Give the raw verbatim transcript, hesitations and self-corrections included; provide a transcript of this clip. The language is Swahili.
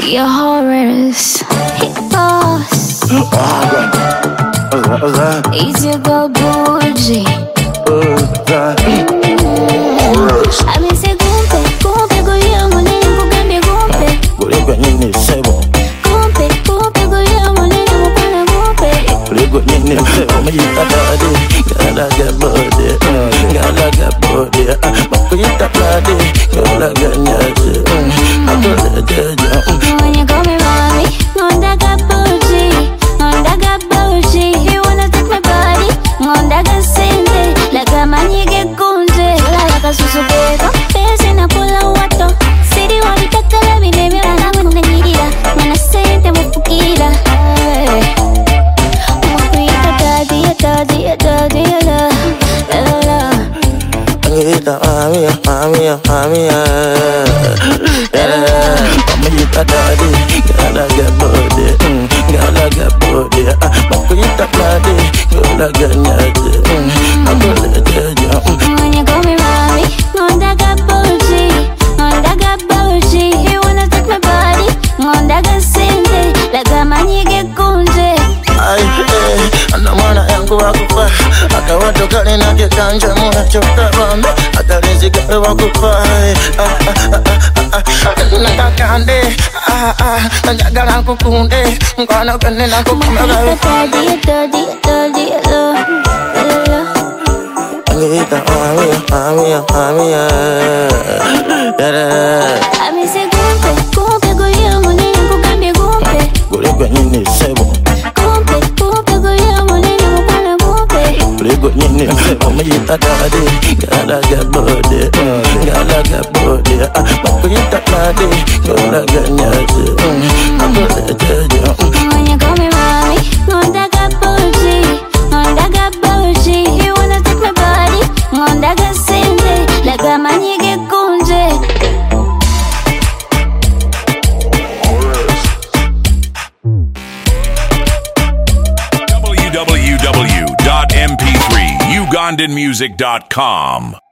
Your horrors, hit boss. Easy go bougie. I mean say gumpe, gumpe goya monene kugambe gumpe. Gulego nini sebo. Gumpe, gumpe goya monene mukana gumpe. Gulego nini sebo. Mayita dadi, gala gabode, gala gabode. Makuyita dadi, gala ganyaje. Agole jeja. When you call me mommy, ngonda gabuji, ngonda gabuji. You wanna take my body, ngonda gasende, laga manyige kunje, laga susubeko, pese na pula wato. City wali kakala binemi wana mwende nyigira, mana sente mupukira. Mwakuyita daddy, daddy, daddy, la, la, la. Angita mami, mami, mami, Mayita dadi, gala gabode, gala gabode. Makuyita dadi, gala ganyaje. Agole jeja. When you call me mommy, ngonda gabuji, ngonda gabuji. You wanna take my body, ngonda gasende, laga manyige kunje. Ay, eh, anamwana yangu wakufa. Akawato kali na kikanja muna choka bambe. Atalizi kari wakufa. Ah, ah, ah, ah, ah. Nakakande, ah, ah. Njagala kukunde. Mkwana kene na kukumagawe. Daddy, daddy, daddy, la, la, la. Angita mami, mami, mami, I mean say gumpe, gumpe goya monene kugambe gumpe. Gulego nini sebo. Gumpe, gumpe goya monene mukana gumpe. Gulego nini sebo. Mayita dadi, gala gabode, gala gabode. Makuyita dadi, gala ganyaje. Agole jeja. When you call me mommy, ngonda gabuji, ngonda gabuji. You wanna take my body, ngonda gasende, laga manyige kunje. w w w dot m p three ugandan music dot com